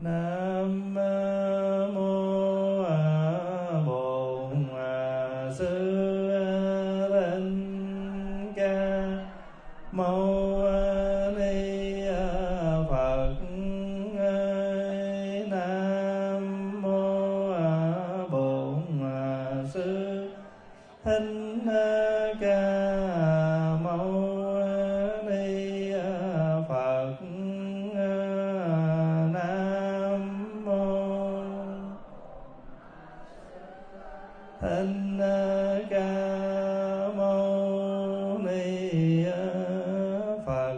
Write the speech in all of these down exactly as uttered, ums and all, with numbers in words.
Nam mô Bổn Sư Thích Ca Mâu Ni Phật. Nam mô Bổn Sư Thích Ca Mâu Ni Phật. Nam mô Thích Ca Mâu Ni Phật.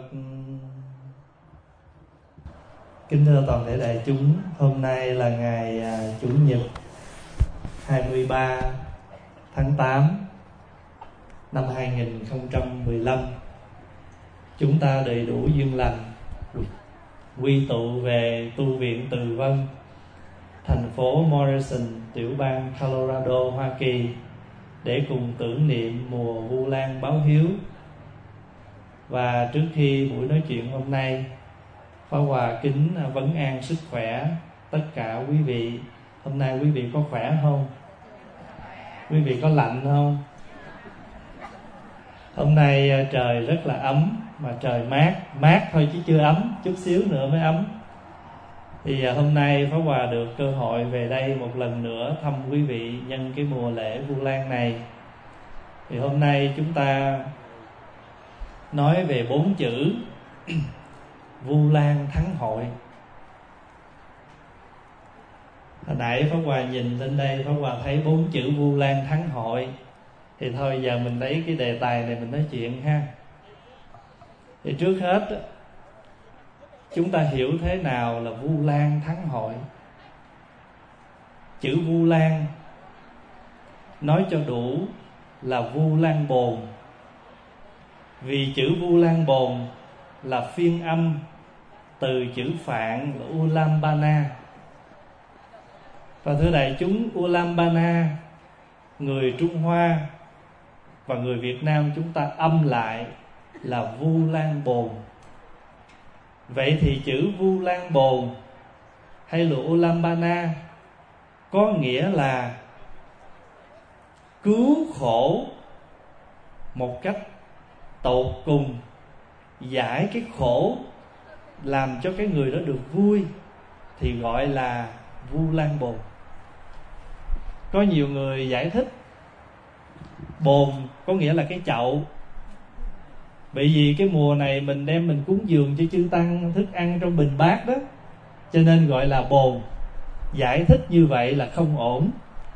Kính thưa toàn thể đại chúng, hôm nay là ngày Chủ nhật hai mươi ba tháng tám năm hai nghìn không trăm mười lăm. Chúng ta đầy đủ duyên lành quy tụ về tu viện Từ Vân, thành phố Morrison, tiểu bang Colorado, Hoa Kỳ, để cùng tưởng niệm mùa Vu Lan báo hiếu. Và trước khi buổi nói chuyện hôm nay, Pháp Hòa kính vấn an sức khỏe tất cả quý vị. Hôm nay quý vị có khỏe không? Quý vị có lạnh không? Hôm nay trời rất là ấm, mà trời mát, mát thôi chứ chưa ấm, chút xíu nữa mới ấm. Thì hôm nay Pháp Hòa được cơ hội về đây một lần nữa thăm quý vị nhân cái mùa lễ Vu Lan này. Thì hôm nay chúng ta nói về bốn chữ Vu Lan thắng hội. Hồi nãy Pháp Hòa nhìn lên đây, Pháp Hòa thấy bốn chữ Vu Lan thắng hội. Thì thôi giờ mình lấy cái đề tài này mình nói chuyện ha. Thì trước hết chúng ta hiểu thế nào là Vu Lan thắng hội. Chữ Vu Lan nói cho đủ là Vu Lan Bồn. Vì chữ Vu Lan Bồn là phiên âm từ chữ Phạn là Ulaambana. Và thưa đại chúng, Ulaambana người Trung Hoa và người Việt Nam chúng ta âm lại là Vu Lan Bồn. Vậy thì chữ Vu Lan Bồn hay là Ulaambana có nghĩa là cứu khổ một cách tột cùng, giải cái khổ, làm cho cái người đó được vui, thì gọi là Vu Lan Bồn. Có nhiều người giải thích bồn có nghĩa là cái chậu. Bởi vì cái mùa này mình đem mình cúng dường cho chư tăng thức ăn trong bình bát đó, cho nên gọi là bồn. Giải thích như vậy là không ổn,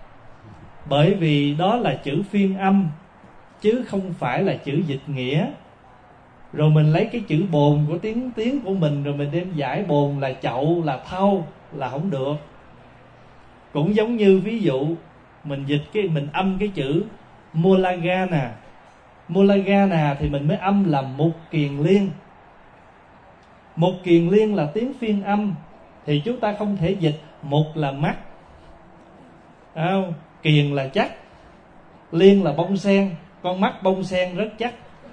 bởi vì đó là chữ phiên âm chứ không phải là chữ dịch nghĩa. Rồi mình lấy cái chữ bồn của tiếng tiếng của mình rồi mình đem giải bồn là chậu, là thau, là không được. Cũng giống như ví dụ mình dịch cái mình âm cái chữ Mulagana. Mulagana thì mình mới âm là Mục Kiền Liên. Mục Kiền Liên là tiếng phiên âm, thì chúng ta không thể dịch mục là mắt, à, kiền là chắc, liên là bông sen, con mắt bông sen rất chắc.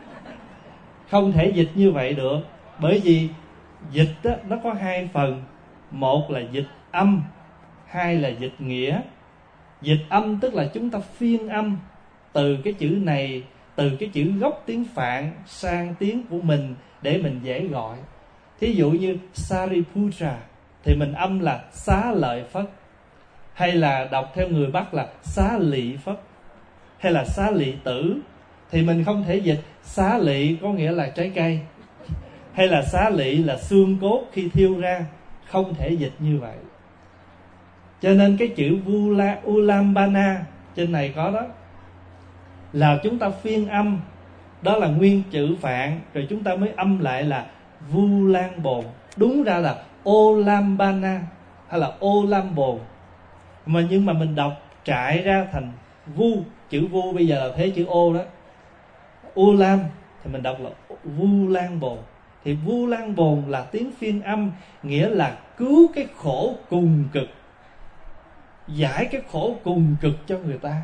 Không thể dịch như vậy được, bởi vì dịch đó, nó có hai phần. Một là dịch âm, hai là dịch nghĩa. Dịch âm tức là chúng ta phiên âm từ cái chữ này, từ cái chữ gốc tiếng Phạn sang tiếng của mình để mình dễ gọi. Thí dụ như Sariputra thì mình âm là Xá Lợi Phất, hay là đọc theo người Bắc là Xá Lị Phất, hay là Xá Lị Tử. Thì mình không thể dịch xá lị có nghĩa là trái cây, hay là xá lị là xương cốt khi thiêu ra. Không thể dịch như vậy. Cho nên cái chữ Ulaambana trên này có đó, là chúng ta phiên âm, đó là nguyên chữ Phạn, rồi chúng ta mới âm lại là Vu Lan Bồn. Đúng ra là Ulaambana hay là Ulaambồn, mà nhưng mà mình đọc trại ra thành Vu. Chữ Vu bây giờ là thế chữ ô đó, Ulam thì mình đọc là Vu Lan Bồn. Thì Vu Lan Bồn là tiếng phiên âm, nghĩa là cứu cái khổ cùng cực, giải cái khổ cùng cực cho người ta,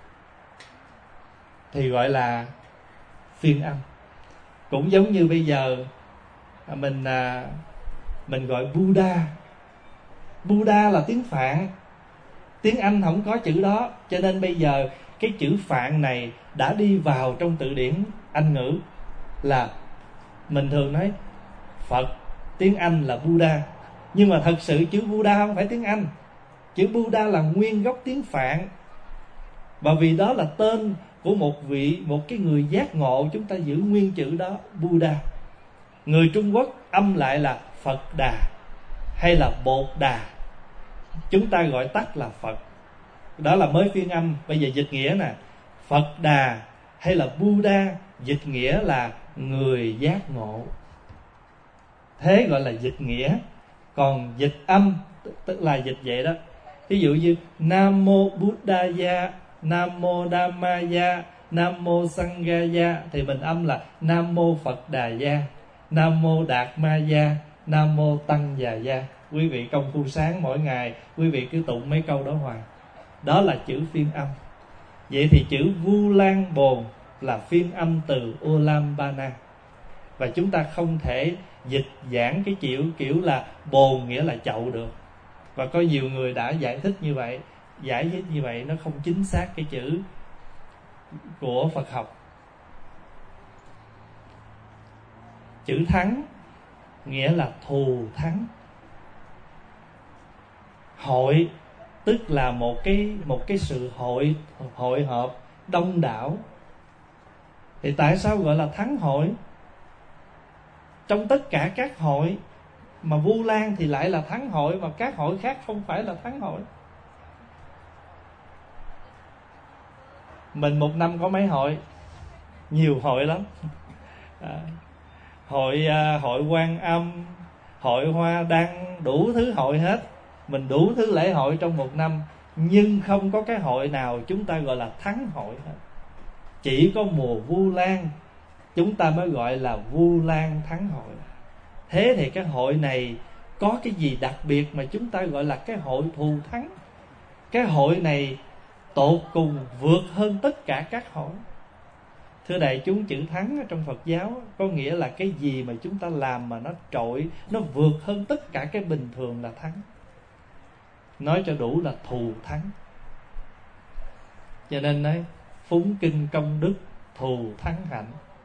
thì gọi là phiên âm. Cũng giống như bây giờ mình mình gọi Buddha Buddha là tiếng Phạn, tiếng Anh không có chữ đó, cho nên bây giờ cái chữ Phạn này đã đi vào trong từ điển Anh ngữ. Là mình thường nói Phật tiếng Anh là Buddha, nhưng mà thật sự chữ Buddha không phải tiếng Anh. Chữ Buddha là nguyên gốc tiếng Phạn, và vì đó là tên của một vị, một cái người giác ngộ, chúng ta giữ nguyên chữ đó, Buddha. Người Trung Quốc âm lại là Phật Đà hay là Bột Đà, chúng ta gọi tắt là Phật. Đó là mới phiên âm. Bây giờ dịch nghĩa nè, Phật Đà hay là Buddha, dịch nghĩa là người giác ngộ, thế gọi là dịch nghĩa. Còn dịch âm tức là dịch vậy đó. Ví dụ như Nam Mô Buddhaya, Nam Mô Dhammaya, Nam Mô Sanghaya, thì mình âm là Nam Mô Phật Đà Gia, Nam Mô Đạt Ma Gia, Nam Mô Tăng Già Gia. Quý vị công phu sáng mỗi ngày, quý vị cứ tụng mấy câu đó hoài. Đó là chữ phiên âm. Vậy thì chữ Vu Lan Bồn là phiên âm từ Ulambana, và chúng ta không thể dịch giảng cái kiểu kiểu là bồn nghĩa là chậu được. Và có nhiều người đã giải thích như vậy, giải thích như vậy nó không chính xác cái chữ của Phật học. Chữ thắng nghĩa là thù thắng. Hội tức là một cái một cái sự hội hội họp đông đảo. Thì tại sao gọi là thắng hội? Trong tất cả các hội mà Vu Lan thì lại là thắng hội, mà các hội khác không phải là thắng hội. Mình một năm có mấy hội? Nhiều hội lắm. À, hội hội Quan Âm, hội Hoa Đăng, đủ thứ hội hết. Mình đủ thứ lễ hội trong một năm, nhưng không có cái hội nào chúng ta gọi là thắng hội hết. Chỉ có mùa Vu Lan chúng ta mới gọi là Vu Lan thắng hội. Thế thì cái hội này có cái gì đặc biệt mà chúng ta gọi là cái hội thù thắng? Cái hội này tột cùng vượt hơn tất cả các hội. Thưa đại chúng, chữ thắng trong Phật giáo có nghĩa là cái gì mà chúng ta làm mà nó trội, nó vượt hơn tất cả cái bình thường là thắng. Nói cho đủ là thù thắng. Cho nên nói phúng kinh công đức thù thắng hạnh.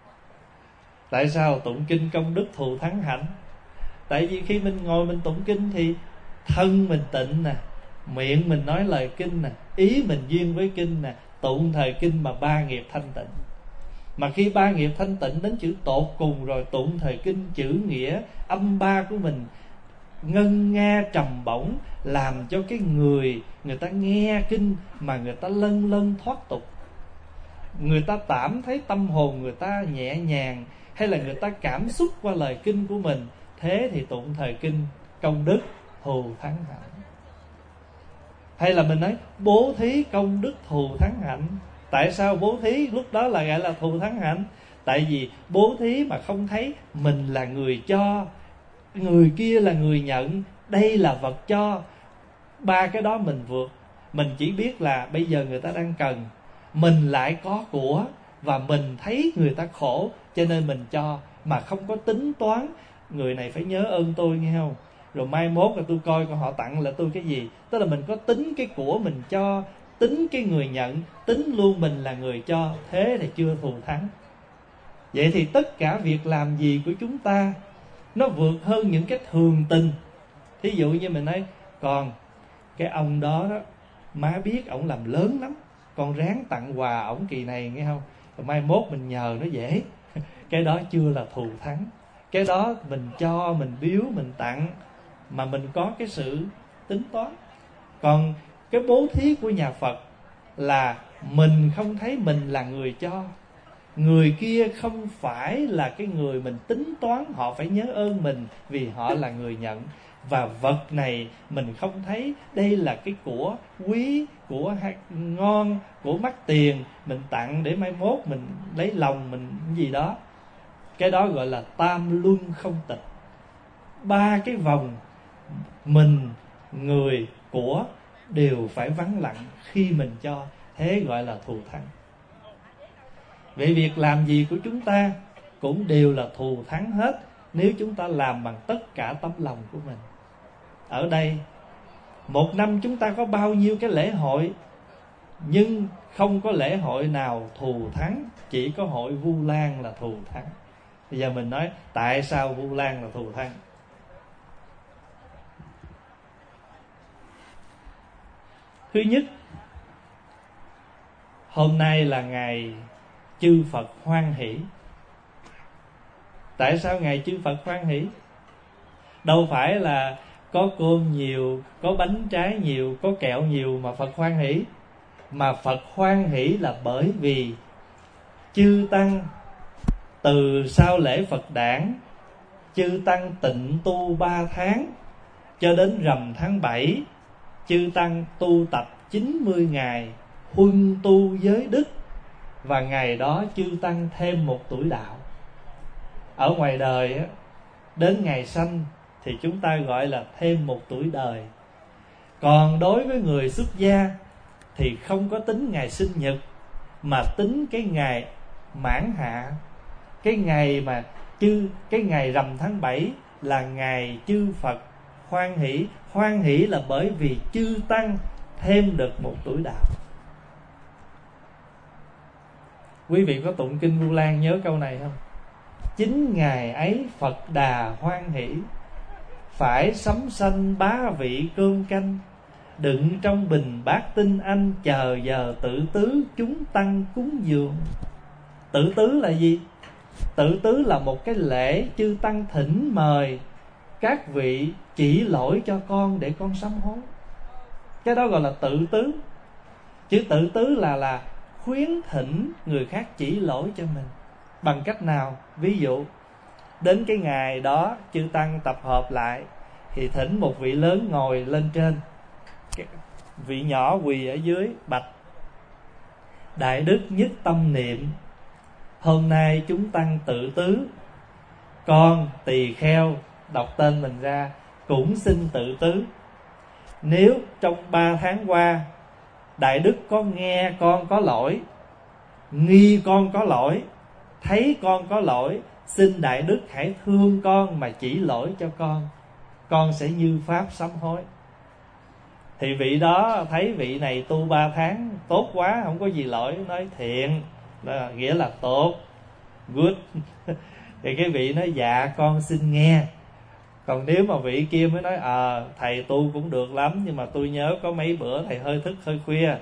Tại sao tụng kinh công đức thù thắng hạnh? Tại vì khi mình ngồi mình tụng kinh thì thân mình tịnh nè, miệng mình nói lời kinh nè, ý mình duyên với kinh nè, tụng thời kinh mà ba nghiệp thanh tịnh. Mà khi ba nghiệp thanh tịnh đến chữ tột cùng rồi, tụng thời kinh chữ nghĩa âm ba của mình ngân nga trầm bổng, làm cho cái người người ta nghe kinh mà người ta lân lân thoát tục, người ta cảm thấy tâm hồn người ta nhẹ nhàng, hay là người ta cảm xúc qua lời kinh của mình. Thế thì tụng thời kinh công đức thù thắng hạnh. Hay là mình nói bố thí công đức thù thắng hạnh. Tại sao bố thí lúc đó là gọi là thù thắng hạnh? Tại vì bố thí mà không thấy mình là người cho, người kia là người nhận, đây là vật cho, ba cái đó mình vượt. Mình chỉ biết là bây giờ người ta đang cần, mình lại có của, và mình thấy người ta khổ cho nên mình cho, mà không có tính toán người này phải nhớ ơn tôi nghe không, rồi mai mốt là tôi coi coi họ tặng là tôi cái gì. Tức là mình có tính cái của mình cho, tính cái người nhận, tính luôn mình là người cho. Thế thì chưa thù thắng. Vậy thì tất cả việc làm gì của chúng ta nó vượt hơn những cái thường tình. Thí dụ như mình nói, còn cái ông đó đó, má biết ổng làm lớn lắm, con ráng tặng quà ổng kỳ này nghe không, rồi mai mốt mình nhờ nó dễ. Cái đó chưa là thù thắng. Cái đó mình cho, mình biếu, mình tặng mà mình có cái sự tính toán. Còn cái bố thí của nhà Phật là mình không thấy mình là người cho, người kia không phải là cái người mình tính toán họ phải nhớ ơn mình vì họ là người nhận. Và vật này mình không thấy đây là cái của quý, của ngon, của mắc tiền, mình tặng để mai mốt mình lấy lòng mình gì đó. Cái đó gọi là tam luân không tịch. Ba cái vòng mình, người, của đều phải vắng lặng khi mình cho. Thế gọi là thù thắng. Vậy việc làm gì của chúng ta cũng đều là thù thắng hết, nếu chúng ta làm bằng tất cả tấm lòng của mình. Ở đây Một năm chúng ta có bao nhiêu cái lễ hội, nhưng không có lễ hội nào thù thắng, chỉ có hội Vu Lan là thù thắng. Bây giờ mình nói tại sao Vu Lan là thù thắng. Thứ nhất, hôm nay là ngày chư Phật hoan hỷ. Tại sao ngày chư Phật hoan hỷ? Đâu phải là có cơm nhiều, có bánh trái nhiều, có kẹo nhiều mà Phật hoan hỷ. Mà Phật hoan hỷ là bởi vì chư Tăng từ sau lễ Phật đản, chư Tăng tịnh tu ba tháng, cho đến rằm tháng bảy, chư Tăng tu tập chín mươi ngày, huân tu giới đức. Và ngày đó chư Tăng thêm một tuổi đạo. Ở ngoài đời đến ngày sanh thì chúng ta gọi là thêm một tuổi đời. Còn đối với người xuất gia thì không có tính ngày sinh nhật, mà tính cái ngày mãn hạ. Cái ngày mà chư Cái ngày rằm tháng bảy là ngày chư Phật hoan hỷ. Hoan hỷ là bởi vì chư Tăng thêm được một tuổi đạo. Quý vị có tụng kinh Vu Lan nhớ câu này không? Chính ngày ấy Phật Đà hoan hỷ, phải sắm sanh bá vị cơm canh, đựng trong bình bát tinh anh, chờ giờ tự tứ chúng tăng cúng dường. Tự tứ là gì? Tự tứ là một cái lễ chư Tăng thỉnh mời các vị chỉ lỗi cho con để con sám hối. Cái đó gọi là tự tứ. Chữ tự tứ là là khuyến thỉnh người khác chỉ lỗi cho mình. Bằng cách nào? Ví dụ đến cái ngày đó chư Tăng tập hợp lại thì thỉnh một vị lớn ngồi lên trên, vị nhỏ quỳ ở dưới, bạch: Đại đức nhất tâm niệm, hôm nay chúng Tăng tự tứ, con tỳ kheo đọc tên mình ra cũng xin tự tứ. Nếu trong ba tháng qua Đại đức có nghe con có lỗi, nghi con có lỗi, thấy con có lỗi, xin Đại đức hãy thương con mà chỉ lỗi cho con, con sẽ như pháp sám hối. Thì vị đó thấy vị này tu ba tháng tốt quá, không có gì lỗi, nói thiện, là nghĩa là tốt, good. Thì cái vị nói dạ con xin nghe. Còn nếu mà vị kia mới nói ờ à, thầy tu cũng được lắm, nhưng mà tôi nhớ có mấy bữa thầy hơi thức hơi khuya.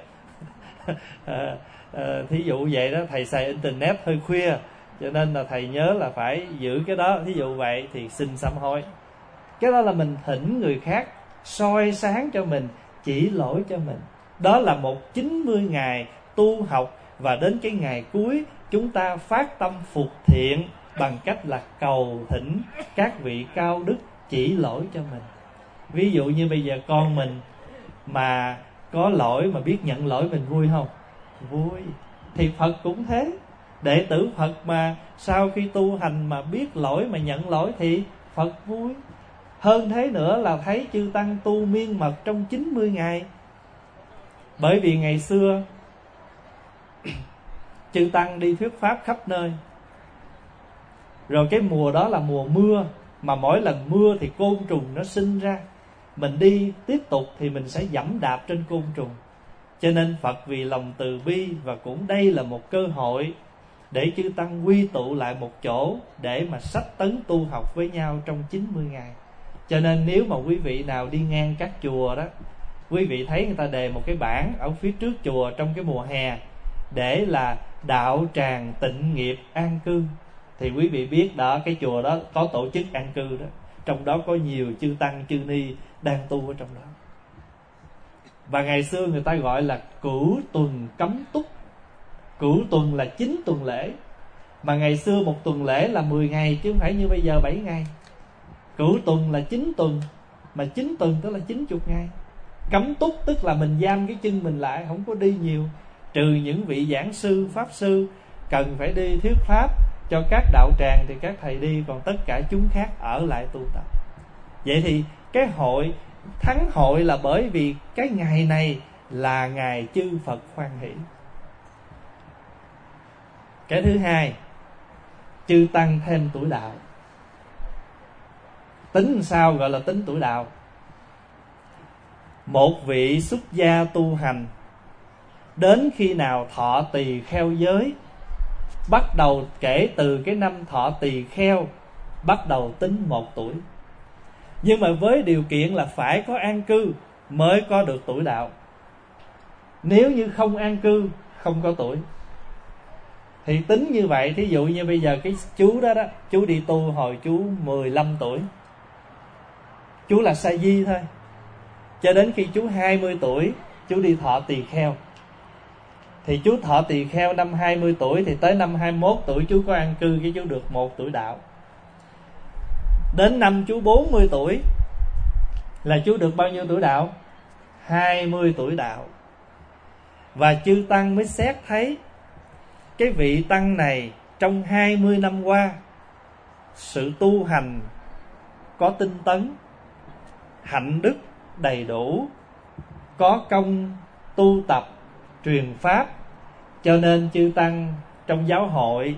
à, à, thí dụ vậy đó, thầy xài internet hơi khuya, cho nên là thầy nhớ là phải giữ cái đó. Thí dụ vậy thì xin sám hối. Cái đó là mình thỉnh người khác soi sáng cho mình, chỉ lỗi cho mình. Đó là một chín mươi ngày tu học. Và đến cái ngày cuối chúng ta phát tâm phục thiện bằng cách là cầu thỉnh các vị cao đức chỉ lỗi cho mình. Ví dụ như bây giờ con mình mà có lỗi mà biết nhận lỗi, mình vui không? Vui. Thì Phật cũng thế. Đệ tử Phật mà sau khi tu hành mà biết lỗi mà nhận lỗi thì Phật vui. Hơn thế nữa là thấy chư Tăng tu miên mật trong chín mươi ngày. Bởi vì ngày xưa chư Tăng đi thuyết pháp khắp nơi. Rồi cái mùa đó là mùa mưa, mà mỗi lần mưa thì côn trùng nó sinh ra. Mình đi tiếp tục thì mình sẽ giẫm đạp trên côn trùng. Cho nên Phật vì lòng từ bi, và cũng đây là một cơ hội để chư Tăng quy tụ lại một chỗ để mà sách tấn tu học với nhau trong chín mươi ngày. Cho nên nếu mà quý vị nào đi ngang các chùa đó, quý vị thấy người ta đề một cái bảng ở phía trước chùa trong cái mùa hè để là đạo tràng tịnh nghiệp an cư, thì quý vị biết đó, cái chùa đó có tổ chức an cư đó. Trong đó có nhiều chư Tăng chư Ni đang tu ở trong đó. Và ngày xưa người ta gọi là cửu tuần cấm túc. Cửu tuần là chín tuần lễ. Mà ngày xưa một tuần lễ là mười ngày, chứ không phải như bây giờ bảy ngày. Cửu tuần là chín tuần, mà chín tuần tức là chín mươi ngày. Cấm túc tức là mình giam cái chân mình lại, không có đi nhiều. Trừ những vị giảng sư, pháp sư cần phải đi thuyết pháp cho các đạo tràng thì các thầy đi, còn tất cả chúng khác ở lại tu tập. Vậy thì cái hội thắng hội là bởi vì cái ngày này là ngày chư Phật hoan hỷ. Cái thứ hai, chư Tăng thêm tuổi đạo. Tính sao gọi là tính tuổi đạo? một vị xuất gia tu hành đến khi nào thọ tỳ kheo giới, bắt đầu kể từ cái năm thọ tỳ kheo, bắt đầu tính một tuổi. Nhưng mà với điều kiện là phải có an cư mới có được tuổi đạo. Nếu như không an cư, không có tuổi. Thì tính như vậy, thí dụ như bây giờ cái chú đó đó, chú đi tu hồi chú mười lăm tuổi, chú là sa di thôi, cho đến khi chú hai mươi tuổi chú đi thọ tỳ kheo. Thì chú thọ tỳ kheo năm hai mươi tuổi, thì tới năm hai mươi mốt tuổi chú có an cư, cái chú được một tuổi đạo. Đến năm chú bốn mươi tuổi là chú được bao nhiêu tuổi đạo? hai mươi tuổi đạo. Và chư tăng mới xét thấy cái vị tăng này trong hai mươi năm qua sự tu hành có tinh tấn, hạnh đức đầy đủ, có công tu tập truyền pháp, cho nên chư tăng trong giáo hội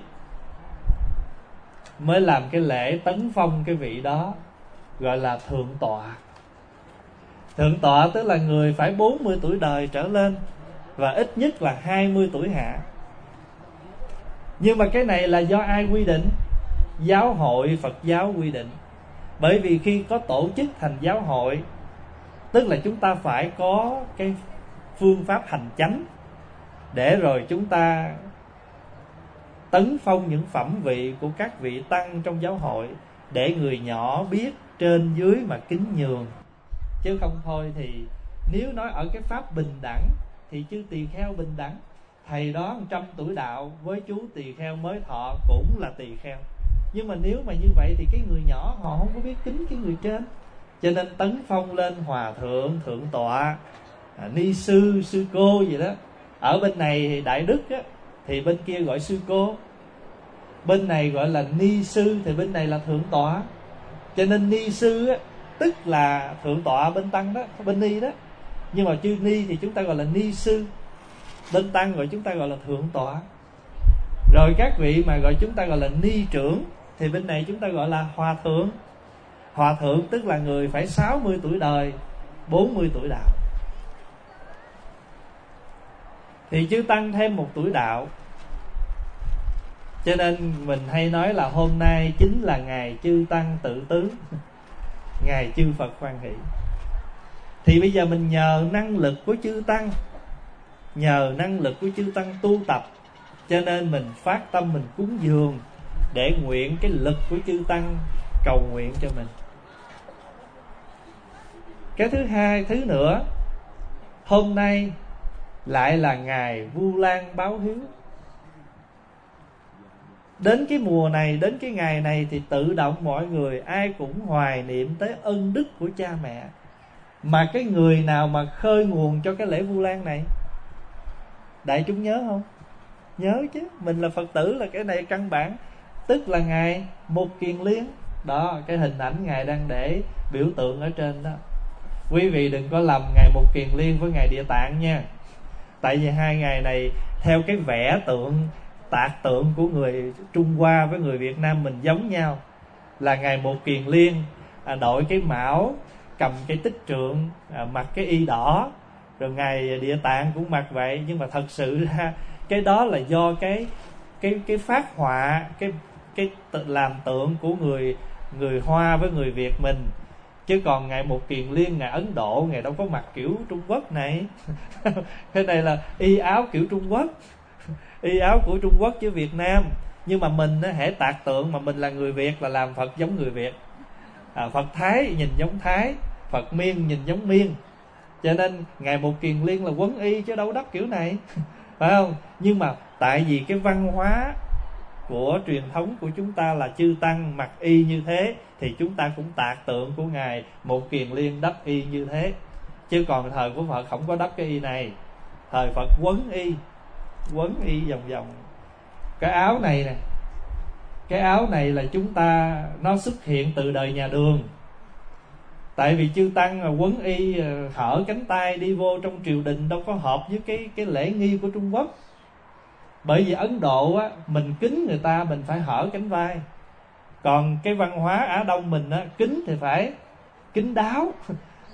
mới làm cái lễ tấn phong cái vị đó, gọi là thượng tọa. Thượng tọa tức là người phải bốn mươi tuổi đời trở lên và ít nhất là hai mươi tuổi hạ. Nhưng mà cái này là do ai quy định? Giáo hội Phật giáo quy định. Bởi vì khi có tổ chức thành giáo hội, tức là chúng ta phải có cái phương pháp hành chánh, để rồi chúng ta tấn phong những phẩm vị của các vị tăng trong giáo hội, để người nhỏ biết, trên dưới mà kính nhường. Chứ không thôi thì nếu nói ở cái pháp bình đẳng thì chư tỳ kheo bình đẳng. Thầy đó một trăm tuổi đạo với chú tỳ kheo mới thọ cũng là tỳ kheo. Nhưng mà nếu mà như vậy thì cái người nhỏ họ không có biết kính cái người trên, cho nên tấn phong lên hòa thượng, thượng tọa, à, ni sư, sư cô gì đó. Ở bên này thì đại đức á, thì bên kia gọi sư cô. Bên này gọi là ni sư, thì bên này là thượng tọa. Cho nên ni sư á, tức là thượng tọa bên tăng đó, bên ni đó. Nhưng mà chư ni thì chúng ta gọi là ni sư, bên tăng gọi chúng ta gọi là thượng tọa. Rồi các vị mà gọi chúng ta gọi là ni trưởng, thì bên này chúng ta gọi là hòa thượng. Hòa thượng tức là người phải sáu mươi tuổi đời, bốn mươi tuổi đạo. Thì chư tăng thêm một tuổi đạo. Cho nên mình hay nói là hôm nay chính là ngày chư tăng tự tứ, ngày chư Phật hoan hỷ. Thì bây giờ mình nhờ năng lực của chư tăng, nhờ năng lực của chư tăng tu tập, cho nên mình phát tâm mình cúng dường, để nguyện cái lực của chư tăng cầu nguyện cho mình. Cái thứ hai, thứ nữa, hôm nay lại là ngày Vu Lan báo hiếu. Đến cái mùa này, đến cái ngày này thì tự động mọi người ai cũng hoài niệm tới ân đức của cha mẹ. Mà cái người nào mà khơi nguồn cho cái lễ Vu Lan này, đại chúng nhớ không? Nhớ chứ, mình là Phật tử là cái này căn bản. Tức là Ngài Một Kiền Liên. Đó, cái hình ảnh Ngài đang để biểu tượng ở trên đó. Quý vị đừng có lầm Ngài Một Kiền Liên với Ngài Địa Tạng nha. Tại vì hai ngày này theo cái vẽ tượng, tạc tượng của người Trung Hoa với người Việt Nam mình giống nhau. Là Ngài Một Kiền Liên à, đội cái mão, cầm cái tích trượng, à, mặc cái y đỏ. Rồi Ngài Địa Tạng cũng mặc vậy. Nhưng mà thật sự ra cái đó là do cái cái cái phát họa, cái cái làm tượng của người người Hoa với người Việt mình. Chứ còn Ngài Một Kiền Liên, Ngài Ấn Độ, Ngài đâu có mặc kiểu Trung Quốc này. Cái này là y áo kiểu Trung Quốc, y áo của Trung Quốc chứ Việt Nam. Nhưng mà mình hễ tạc tượng mà mình là người Việt là làm Phật giống người Việt, à, Phật Thái nhìn giống Thái, Phật Miên nhìn giống Miên. Cho nên Ngài Một Kiền Liên là quấn y chứ đâu đắp kiểu này, phải không? Nhưng mà tại vì cái văn hóa của truyền thống của chúng ta là chư tăng mặc y như thế, thì chúng ta cũng tạc tượng của Ngài Một Kiền Liên đắp y như thế. Chứ còn thời của Phật không có đắp cái y này. Thời Phật quấn y, quấn y vòng vòng. Cái áo này nè, cái áo này là chúng ta, nó xuất hiện từ đời nhà Đường. Tại vì chư tăng quấn y hở cánh tay đi vô trong triều đình đâu có hợp với cái cái lễ nghi của Trung Quốc. Bởi vì Ấn Độ á, mình kính người ta mình phải hở cánh vai. Còn cái văn hóa Á Đông mình á, kính thì phải kính đáo.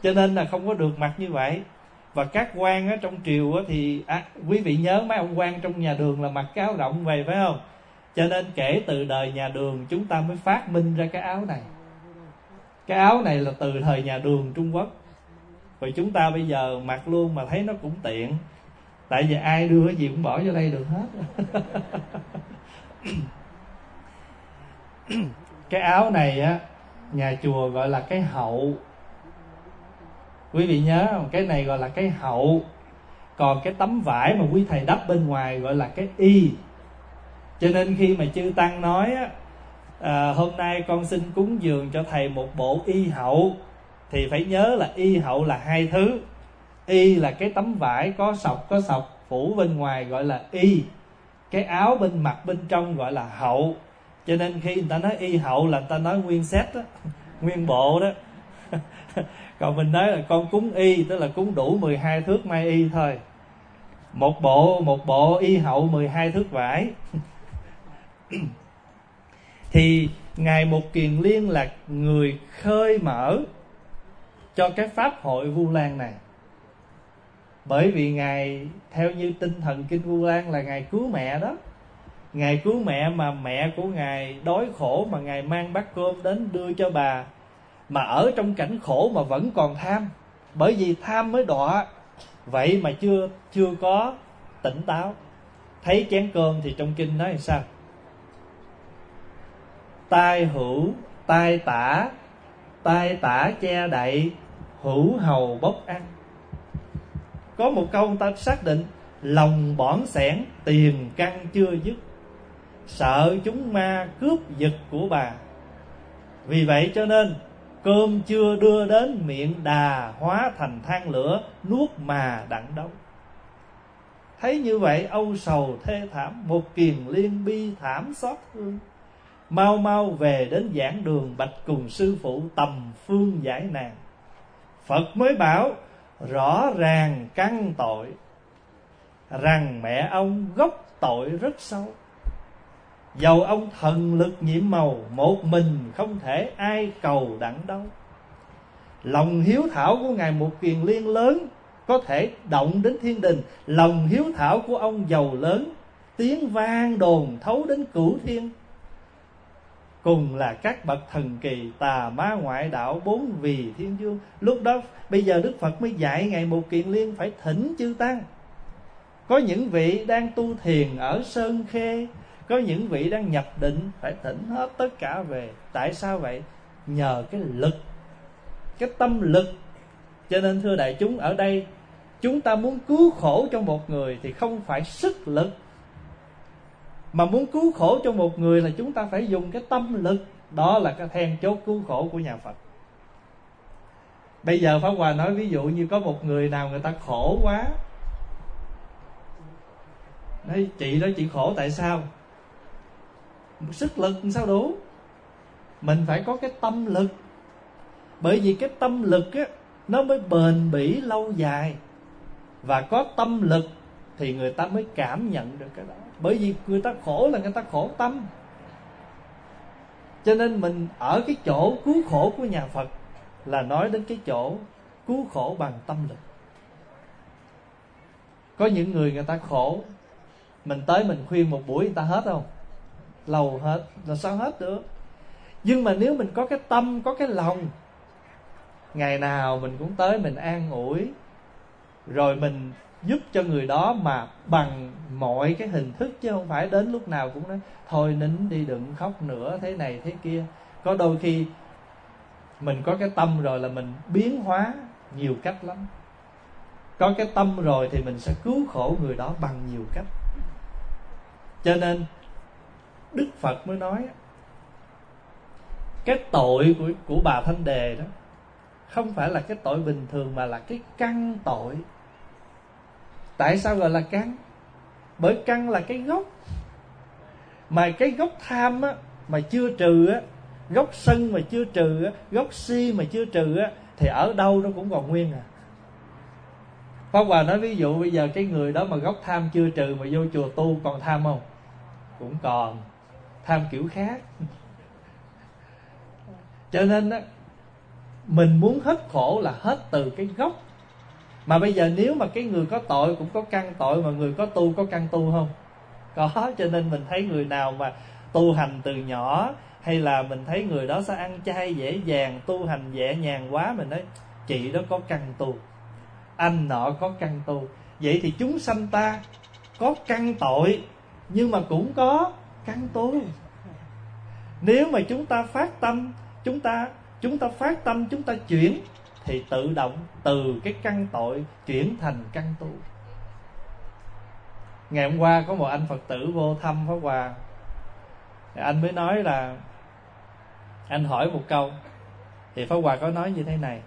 Cho nên là không có được mặc như vậy. Và các quan ở trong triều á, thì à, quý vị nhớ mấy ông quan trong nhà Đường là mặc cái áo rộng vậy phải không? Cho nên kể từ đời nhà Đường chúng ta mới phát minh ra cái áo này. Cái áo này là từ thời nhà Đường Trung Quốc. Rồi chúng ta bây giờ mặc luôn mà thấy nó cũng tiện. Tại vì ai đưa cái gì cũng bỏ vô đây được hết. Cái áo này á, nhà chùa gọi là cái hậu. Quý vị nhớ không? Cái này gọi là cái hậu. Còn cái tấm vải mà quý thầy đắp bên ngoài gọi là cái y. Cho nên khi mà chư Tăng nói á, à, hôm nay con xin cúng dường cho thầy một bộ y hậu, thì phải nhớ là y hậu là hai thứ. Y là cái tấm vải có sọc có sọc phủ bên ngoài gọi là y. Cái áo bên mặt bên trong gọi là hậu. Cho nên khi người ta nói y hậu là người ta nói nguyên set đó, nguyên bộ đó. Còn mình nói là con cúng y, tức là cúng đủ mười hai thước may y thôi. Một bộ một bộ y hậu mười hai thước vải. Thì Ngài Một Kiền Liên là người khơi mở cho cái pháp hội Vu Lan này. Bởi vì Ngài theo như tinh thần kinh Vu Lan là Ngài cứu mẹ đó. Ngài cứu mẹ mà mẹ của Ngài đói khổ mà Ngài mang bát cơm đến đưa cho bà. Mà ở trong cảnh khổ mà vẫn còn tham. Bởi vì tham mới đọa. Vậy mà chưa chưa có tỉnh táo. Thấy chén cơm thì trong kinh nói là sao? Tai hữu, tai tả, tai tả che đậy, hữu hầu bốc ăn. Có một câu người ta xác định: lòng bỏn sẻn, tiền căn chưa dứt, sợ chúng ma cướp giật của bà. Vì vậy cho nên cơm chưa đưa đến miệng đà, hóa thành than lửa, nuốt mà đặng đâu. Thấy như vậy âu sầu thê thảm, Một Kiền Liên bi thảm xót thương. Mau mau về đến giảng đường, bạch cùng sư phụ tầm phương giải nạn. Phật mới bảo rõ ràng căn tội, rằng mẹ ông gốc tội rất sâu. Dầu ông thần lực nhiệm màu, một mình không thể ai cầu đặng đâu. Lòng hiếu thảo của Ngài Một Kiền Liên lớn, có thể động đến thiên đình. Lòng hiếu thảo của ông giàu lớn, tiếng vang đồn thấu đến cửu thiên. Cùng là các bậc thần kỳ, tà ma ngoại đạo, bốn vì thiên dương. Lúc đó bây giờ Đức Phật mới dạy Ngài Một Kiền Liên phải thỉnh chư Tăng. Có những vị đang tu thiền ở Sơn Khê, có những vị đang nhập định, phải thỉnh hết tất cả về. Tại sao vậy? Nhờ cái lực, cái tâm lực. Cho nên thưa đại chúng, ở đây chúng ta muốn cứu khổ cho một người thì không phải sức lực, mà muốn cứu khổ cho một người là chúng ta phải dùng cái tâm lực. Đó là cái then chốt cứu khổ của nhà Phật. Bây giờ Pháp Hòa nói ví dụ như có một người nào người ta khổ quá, nói chị đó chị khổ tại sao? Sức lực sao đủ? Mình phải có cái tâm lực. Bởi vì cái tâm lực á, nó mới bền bỉ lâu dài. Và có tâm lực thì người ta mới cảm nhận được cái đó. Bởi vì người ta khổ là người ta khổ tâm. Cho nên mình ở cái chỗ cứu khổ của nhà Phật là nói đến cái chỗ cứu khổ bằng tâm lực. Có những người người ta khổ, mình tới mình khuyên một buổi người ta hết không? Lâu hết, là sao hết được? Nhưng mà nếu mình có cái tâm, có cái lòng, ngày nào mình cũng tới mình an ủi, rồi mình giúp cho người đó mà bằng mọi cái hình thức, chứ không phải đến lúc nào cũng nói thôi nín đi, đừng khóc nữa, thế này thế kia. Có đôi khi mình có cái tâm rồi là mình biến hóa nhiều cách lắm. Có cái tâm rồi thì mình sẽ cứu khổ người đó bằng nhiều cách. Cho nên Đức Phật mới nói cái tội của, của bà Thanh Đề đó không phải là cái tội bình thường, mà là cái căn tội. Tại sao gọi là căn? Bởi căn là cái gốc. Mà cái gốc tham á, mà chưa trừ á, gốc sân mà chưa trừ á, gốc si mà chưa trừ á, thì ở đâu nó cũng còn nguyên à. Pháp Hòa nói ví dụ bây giờ cái người đó mà gốc tham chưa trừ mà vô chùa tu còn tham không? Cũng còn. Tham kiểu khác. Cho nên á, Mình muốn hết khổ là hết từ cái gốc. Mà bây giờ nếu mà cái người có tội cũng có căn tội, mà người có tu có căn tu không? Có. Cho nên mình thấy người nào mà tu hành từ nhỏ, hay là mình thấy người đó sẽ ăn chay dễ dàng, tu hành nhẹ nhàng quá, mình nói chị đó có căn tu, anh nọ có căn tu. Vậy thì chúng sanh ta có căn tội nhưng mà cũng có căn tu. Nếu mà chúng ta phát tâm, chúng ta chúng ta phát tâm chúng ta chuyển, thì tự động từ cái căn tội chuyển thành căn tu. Ngày hôm qua có một anh Phật tử vô thăm Pháp Hòa, anh mới nói là, anh hỏi một câu thì Pháp Hòa có nói như thế này: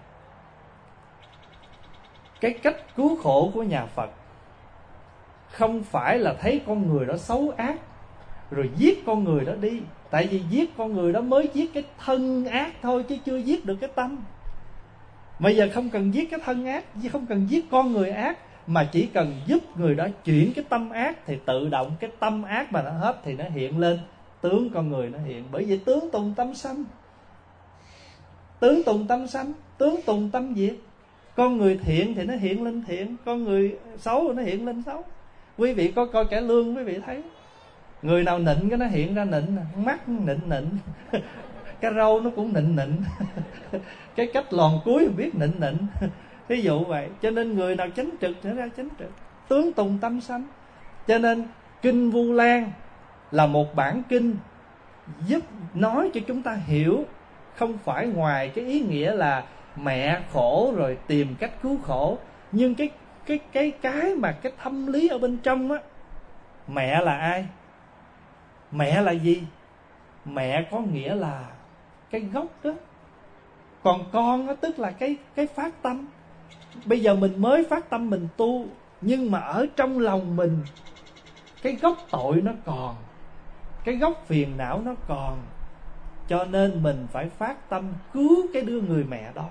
cái cách cứu khổ của nhà Phật không phải là thấy con người đó xấu ác rồi giết con người đó đi. Tại vì giết con người đó mới giết cái thân ác thôi, chứ chưa giết được cái tâm. Bây giờ không cần giết cái thân ác, không cần giết con người ác, mà chỉ cần giúp người đó chuyển cái tâm ác, thì tự động cái tâm ác mà nó hết thì nó hiện lên, tướng con người nó hiện. Bởi vì tướng tùng tâm sanh, tướng tùng tâm sanh, tướng tùng tâm diệt. Con người thiện thì nó hiện lên thiện, con người xấu thì nó hiện lên xấu. Quý vị có coi cải lương, quý vị thấy người nào nịnh cái nó hiện ra nịnh, mắt nịnh nịnh cái râu nó cũng nịnh nịnh cái cách lòn cuối không biết nịnh nịnh ví dụ vậy. Cho nên người nào chánh trực thì nó ra chánh trực, tướng tùng tâm sanh. Cho nên Kinh Vu Lan là một bản kinh giúp nói cho chúng ta hiểu, không phải ngoài cái ý nghĩa là mẹ khổ rồi tìm cách cứu khổ, nhưng cái cái cái cái mà cái thâm lý ở bên trong á. Mẹ là ai? Mẹ là gì? Mẹ có nghĩa là cái gốc đó. Còn con đó tức là cái cái phát tâm. Bây giờ mình mới phát tâm mình tu, nhưng mà ở trong lòng mình cái gốc tội nó còn, cái gốc phiền não nó còn. Cho nên mình phải phát tâm cứu cái đứa người mẹ đó.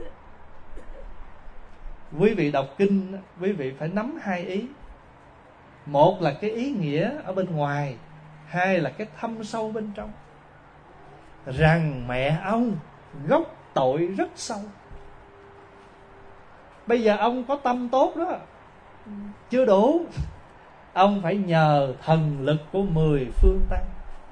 Quý vị đọc kinh, quý vị phải nắm hai ý. Một là cái ý nghĩa ở bên ngoài, hai là cái thâm sâu bên trong. Rằng mẹ ông gốc tội rất sâu. Bây giờ ông có tâm tốt đó, chưa đủ. Ông phải nhờ thần lực của mười phương tăng.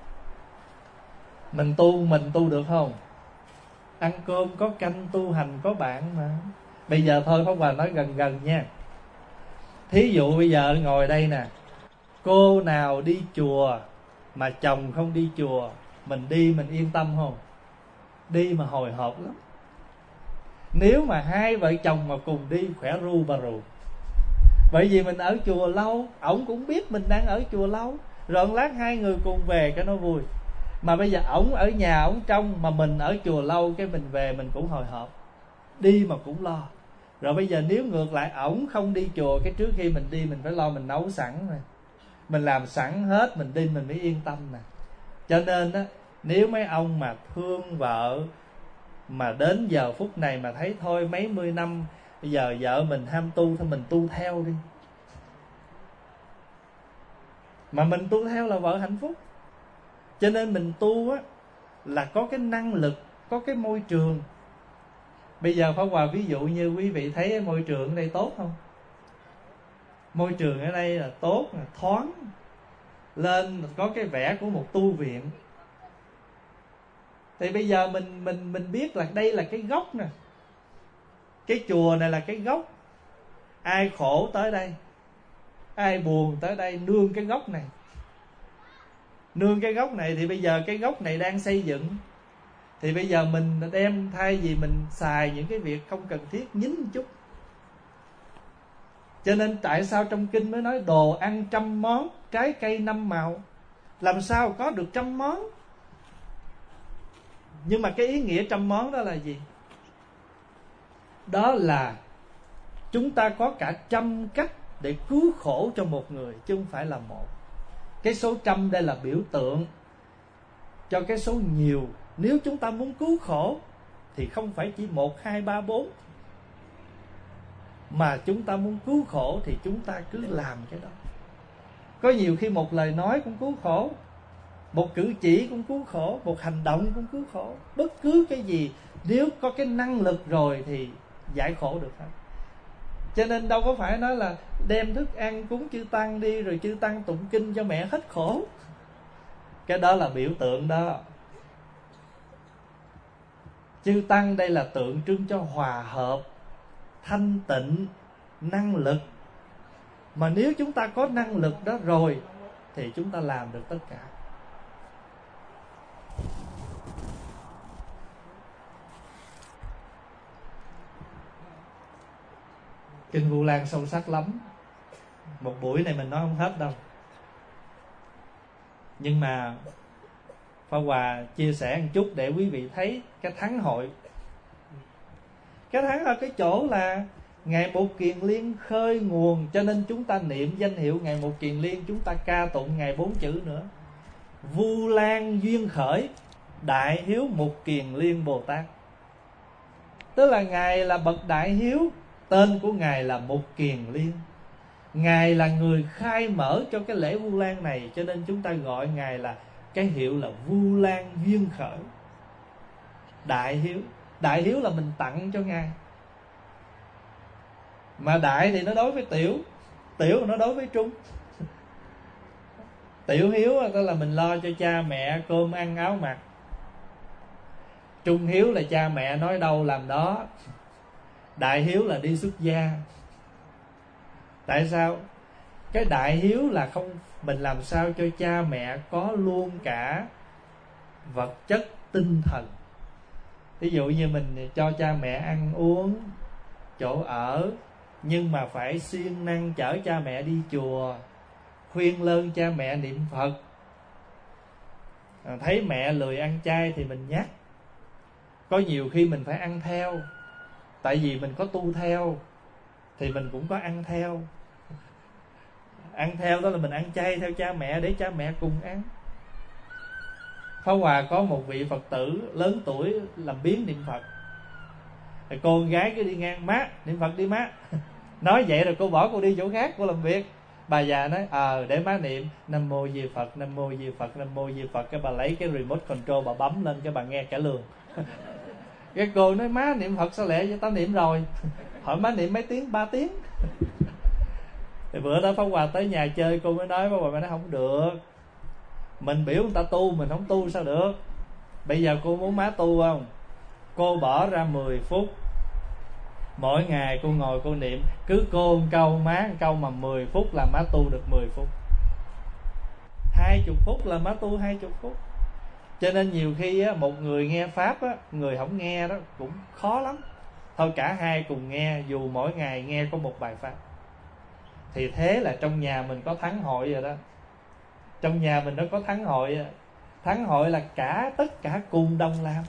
Mình tu, mình tu được không? Ăn cơm có canh, tu hành có bạn mà. Bây giờ thôi Pháp Hòa nói gần gần nha. Thí dụ bây giờ ngồi đây nè, cô nào đi chùa mà chồng không đi chùa, mình đi mình yên tâm không? Đi mà hồi hộp lắm. Nếu mà hai vợ chồng mà cùng đi khỏe ru bà rù. Bởi vì mình ở chùa lâu, ổng cũng biết mình đang ở chùa lâu, rồi lát hai người cùng về cái nó vui. Mà bây giờ ổng ở nhà ổng trong, mà mình ở chùa lâu, cái mình về mình cũng hồi hộp, đi mà cũng lo. Rồi bây giờ nếu ngược lại ổng không đi chùa, cái trước khi mình đi mình phải lo mình nấu sẵn rồi, mình làm sẵn hết, mình đi mình mới yên tâm nè. Cho nên á, nếu mấy ông mà thương vợ, mà đến giờ phút này mà thấy thôi mấy mươi năm bây giờ vợ mình ham tu, thôi mình tu theo đi. Mà mình tu theo là vợ hạnh phúc. Cho nên mình tu á là có cái năng lực, có cái môi trường. Bây giờ Pháp Hòa ví dụ như quý vị thấy môi trường ở đây tốt không? Môi trường ở đây là tốt, là thoáng, lên có cái vẻ của một tu viện. Thì bây giờ mình mình mình biết là đây là cái gốc nè. Cái chùa này là cái gốc. Ai khổ tới đây, ai buồn tới đây, nương cái gốc này. Nương cái gốc này thì bây giờ cái gốc này đang xây dựng. Thì bây giờ mình đem, thay vì mình xài những cái việc không cần thiết, nhín một chút. Cho nên tại sao trong kinh mới nói đồ ăn trăm món, trái cây năm màu. Làm sao có được trăm món? Nhưng mà cái ý nghĩa trăm món đó là gì? Đó là chúng ta có cả trăm cách để cứu khổ cho một người, chứ không phải là một. Cái số trăm đây là biểu tượng cho cái số nhiều. Nếu chúng ta muốn cứu khổ thì không phải chỉ một, hai, ba, bốn, mà chúng ta muốn cứu khổ thì chúng ta cứ làm cái đó. Có nhiều khi một lời nói cũng cứu khổ. một cử chỉ cũng cứu khổ, một hành động cũng cứu khổ. Bất cứ cái gì nếu có cái năng lực rồi thì giải khổ được hết. Cho nên đâu có phải nói là đem thức ăn cúng chư tăng đi rồi chư tăng tụng kinh cho mẹ hết khổ. Cái đó là biểu tượng đó. Chư tăng đây là tượng trưng cho hòa hợp, thanh tịnh, năng lực. Mà nếu chúng ta có năng lực đó rồi thì chúng ta làm được tất cả. Kinh Vu Lan sâu sắc lắm. Một buổi này mình nói không hết đâu. Nhưng mà Pháp Hòa chia sẻ một chút để quý vị thấy cái thắng hội. Cái thắng ở cái chỗ là Ngài Một Kiền Liên khơi nguồn. Cho nên chúng ta niệm danh hiệu Ngài Một Kiền Liên, chúng ta ca tụng Ngài bốn chữ nữa: Vu Lan duyên khởi, Đại Hiếu Một Kiền Liên Bồ Tát. Tức là Ngài là bậc Đại Hiếu, tên của Ngài là Một Kiền Liên. Ngài là người khai mở cho cái lễ Vu Lan này, cho nên chúng ta gọi Ngài là cái hiệu là Vu Lan duyên khởi, Đại Hiếu. Đại Hiếu là mình tặng cho Ngài. Mà đại thì nó đối với tiểu, tiểu nó đối với trung. Tiểu hiếu tức là mình lo cho cha mẹ cơm ăn áo mặc. Trung hiếu là cha mẹ nói đâu làm đó. Đại hiếu là đi xuất gia. Tại sao? Cái đại hiếu là không, mình làm sao cho cha mẹ có luôn cả vật chất tinh thần. Ví dụ như mình cho cha mẹ ăn uống, chỗ ở, nhưng mà phải siêng năng chở cha mẹ đi chùa, khuyên lơn cha mẹ niệm Phật. À, thấy mẹ lười ăn chay thì mình nhắc. Có nhiều khi mình phải ăn theo, tại vì mình có tu theo thì mình cũng có ăn theo. Ăn theo đó là mình ăn chay theo cha mẹ để cha mẹ cùng ăn. Pháp Hòa có một vị Phật tử lớn tuổi làm biếng niệm Phật. Rồi cô con gái cứ đi ngang: má niệm Phật đi má. Nói vậy rồi cô bỏ cô đi chỗ khác, cô làm việc. Bà già nói: ờ à, để má niệm Nam Mô Di Phật, Nam Mô Di Phật, Nam Mô Di Phật. Cái bà lấy cái remote control bà bấm lên, cái bà nghe cả lường. Cái cô nói: má niệm Phật sao lẹ vậy? Tao niệm rồi. Hỏi má niệm mấy tiếng? Ba tiếng. Thì bữa đó Pháp Hòa tới nhà chơi, cô mới nói, Pháp Hòa mới nói không được, mình biểu người ta tu, mình không tu sao được. Bây giờ cô muốn má tu không? Cô bỏ ra mười phút mỗi ngày, cô ngồi cô niệm. Cứ cô một câu má một câu mà mười phút là má tu được mười phút. Hai chục phút là má tu hai chục phút. Cho nên nhiều khi á, một người nghe Pháp á, người không nghe đó cũng khó lắm. Thôi cả hai cùng nghe, dù mỗi ngày nghe có một bài Pháp. Thì thế là trong nhà mình có thắng hội rồi đó. Trong nhà mình nó có thắng hội. Thắng hội là cả tất cả cùng đồng làm.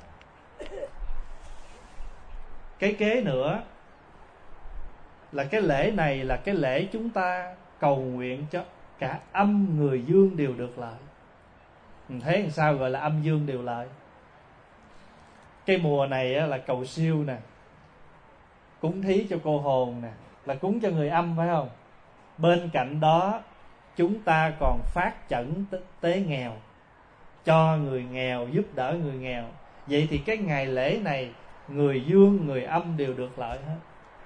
Cái kế nữa là cái lễ này là cái lễ chúng ta cầu nguyện cho cả âm người dương đều được lợi. Mình thấy làm sao gọi là âm dương đều lợi. Cái mùa này là cầu siêu nè, cúng thí cho cô hồn nè, là cúng cho người âm phải không? Bên cạnh đó chúng ta còn phát chẩn tế nghèo, cho người nghèo, giúp đỡ người nghèo. Vậy thì cái ngày lễ này người dương, người âm đều được lợi hết.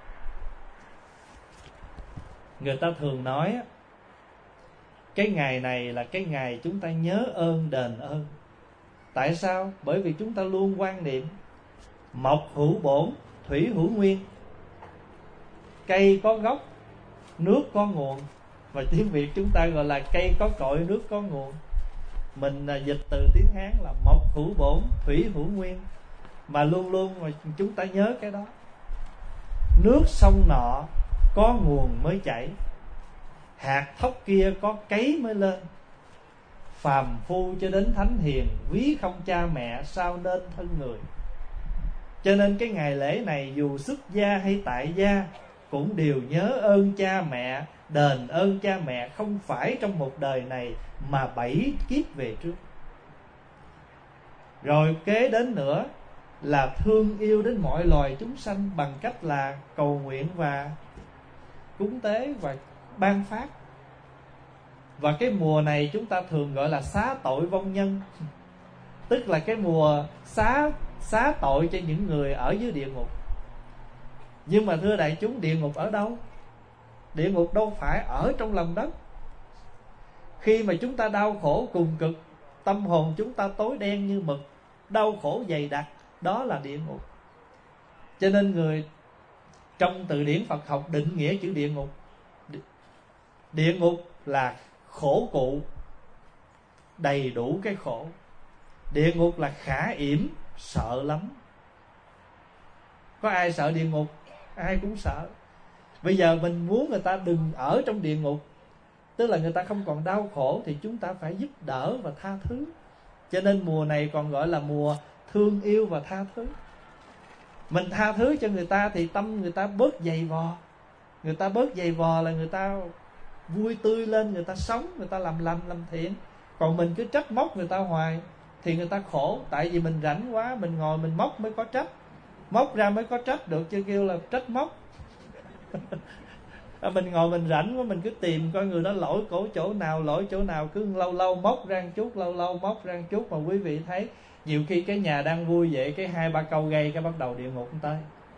Người ta thường nói cái ngày này là cái ngày chúng ta nhớ ơn đền ơn. Tại sao? Bởi vì chúng ta luôn quan niệm mộc hữu bổn, thủy hữu nguyên. Cây có gốc, nước có nguồn. Và tiếng Việt chúng ta gọi là cây có cội, nước có nguồn. Mình dịch từ tiếng Hán là mộc hữu bổn, thủy hữu nguyên. Mà luôn luôn mà chúng ta nhớ cái đó. Nước sông nọ có nguồn mới chảy, hạt thóc kia có cấy mới lên. Phàm phu cho đến thánh hiền, quý không cha mẹ sao nên thân người. Cho nên cái ngày lễ này dù xuất gia hay tại gia cũng đều nhớ ơn cha mẹ, đền ơn cha mẹ, không phải trong một đời này mà bảy kiếp về trước. Rồi kế đến nữa là thương yêu đến mọi loài chúng sanh bằng cách là cầu nguyện và cúng tế và ban phát. Và cái mùa này chúng ta thường gọi là xá tội vong nhân, tức là cái mùa xá xá tội cho những người ở dưới địa ngục. Nhưng mà thưa đại chúng, địa ngục ở đâu? Địa ngục đâu phải ở trong lòng đất. Khi mà chúng ta đau khổ cùng cực, tâm hồn chúng ta tối đen như mực, đau khổ dày đặc, đó là địa ngục. Cho nên người trong từ điển Phật học định nghĩa chữ địa ngục, địa ngục là khổ cụ, đầy đủ cái khổ. Địa ngục là khả yểm, sợ lắm. Có ai sợ địa ngục? Ai cũng sợ. Bây giờ mình muốn người ta đừng ở trong địa ngục, tức là người ta không còn đau khổ, thì chúng ta phải giúp đỡ và tha thứ. Cho nên mùa này còn gọi là mùa thương yêu và tha thứ. Mình tha thứ cho người ta thì tâm người ta bớt dày vò. Người ta bớt dày vò là người ta vui tươi lên, người ta sống, người ta làm lành làm thiện. Còn mình cứ trách móc người ta hoài thì người ta khổ. Tại vì mình rảnh quá, mình ngồi mình móc mới có trách, móc ra mới có trách được, chứ kêu là trách móc. Mình ngồi mình rảnh quá, mình cứ tìm coi người đó lỗi cổ chỗ nào, lỗi chỗ nào, cứ lâu lâu móc ra một chút, lâu lâu móc ra một chút. Mà quý vị thấy nhiều khi cái nhà đang vui vậy, cái hai ba câu gây cái bắt đầu địa ngục tới.